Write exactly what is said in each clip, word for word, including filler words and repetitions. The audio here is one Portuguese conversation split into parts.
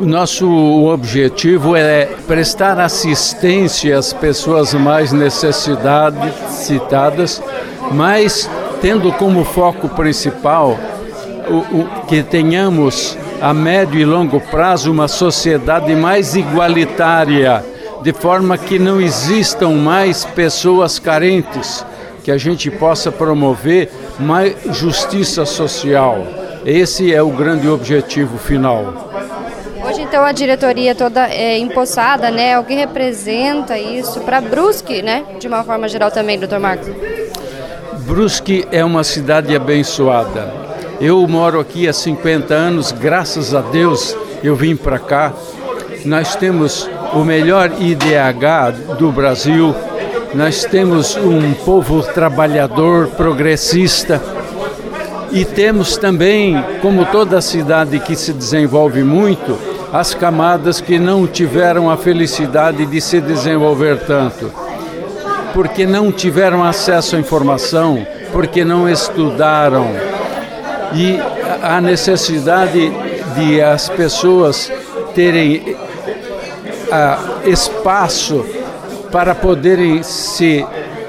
O nosso objetivo é prestar assistência às pessoas mais necessitadas, mas tendo como foco principal o, o, que tenhamos a médio e longo prazo uma sociedade mais igualitária, de forma que não existam mais pessoas carentes, que a gente possa promover mais justiça social. Esse é o grande objetivo final. Hoje, então, a diretoria toda é empossada, né? O que representa isso para Brusque, né? De uma forma geral também, doutor Marcos? Brusque é uma cidade abençoada. Eu moro aqui há cinquenta anos, graças a Deus eu vim para cá. Nós temos o melhor I D H do Brasil, nós temos um povo trabalhador, progressista, e temos também, como toda cidade que se desenvolve muito, as camadas que não tiveram a felicidade de se desenvolver tanto, porque não tiveram acesso à informação, porque não estudaram. E a necessidade de as pessoas terem a, espaço para poderem se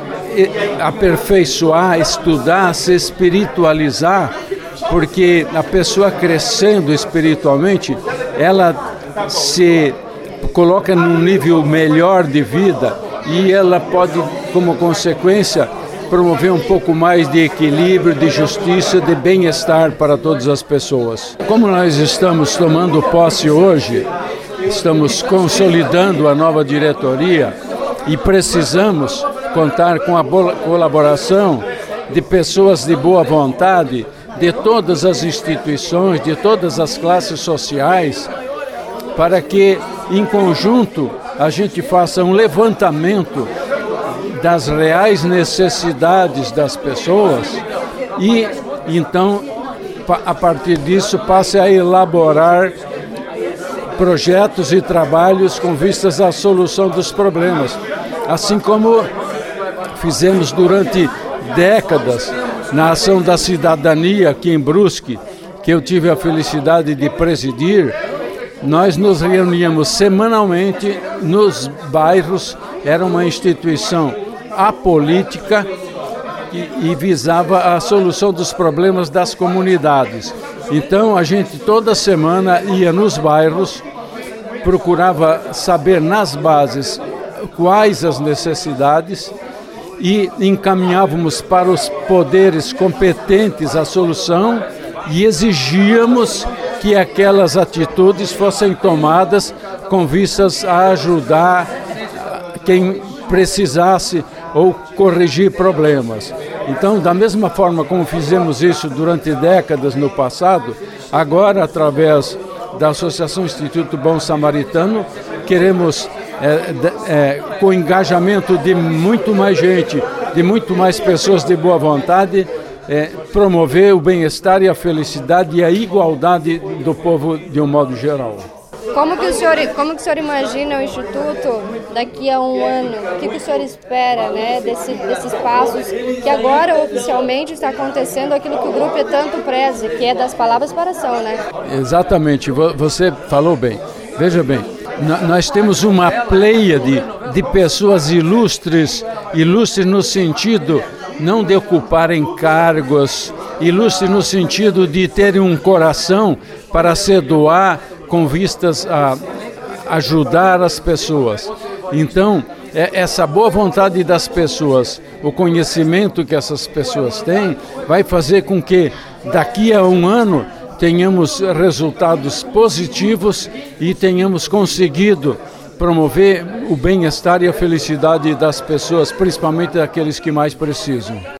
aperfeiçoar, estudar, se espiritualizar, porque a pessoa crescendo espiritualmente, ela se coloca num nível melhor de vida e ela pode, como consequência, promover um pouco mais de equilíbrio, de justiça, de bem-estar para todas as pessoas. Como nós estamos tomando posse hoje, estamos consolidando a nova diretoria e precisamos contar com a colaboração de pessoas de boa vontade, de todas as instituições, de todas as classes sociais, para que, em conjunto, a gente faça um levantamento das reais necessidades das pessoas e, então, a partir disso, passe a elaborar projetos e trabalhos com vistas à solução dos problemas, assim como fizemos durante décadas na ação da cidadania aqui em Brusque, que eu tive a felicidade de presidir. Nós nos reuníamos semanalmente nos bairros, era uma instituição apolítica e, e visava a solução dos problemas das comunidades. Então a gente toda semana ia nos bairros, procurava saber nas bases quais as necessidades e encaminhávamos para os poderes competentes a solução e exigíamos que aquelas atitudes fossem tomadas com vistas a ajudar quem precisasse ou corrigir problemas. Então, da mesma forma como fizemos isso durante décadas no passado, agora, através da Associação Instituto Bom Samaritano, queremos, é, é, com o engajamento de muito mais gente, de muito mais pessoas de boa vontade, é, promover o bem-estar e a felicidade e a igualdade do povo de um modo geral. Como que o senhor, como que o senhor imagina o Instituto daqui a um ano? O que, que o senhor espera, né, desse, desses passos que agora oficialmente está acontecendo aquilo que o grupo é tanto preza, que é das palavras para a ação, né? Exatamente, você falou bem. Veja bem, nós temos uma pleiade de pessoas ilustres, ilustres no sentido não de ocuparem cargos, ilustres no sentido de terem um coração para se doar com vistas a ajudar as pessoas. Então, essa boa vontade das pessoas, o conhecimento que essas pessoas têm, vai fazer com que daqui a um ano tenhamos resultados positivos e tenhamos conseguido promover o bem-estar e a felicidade das pessoas, principalmente daqueles que mais precisam.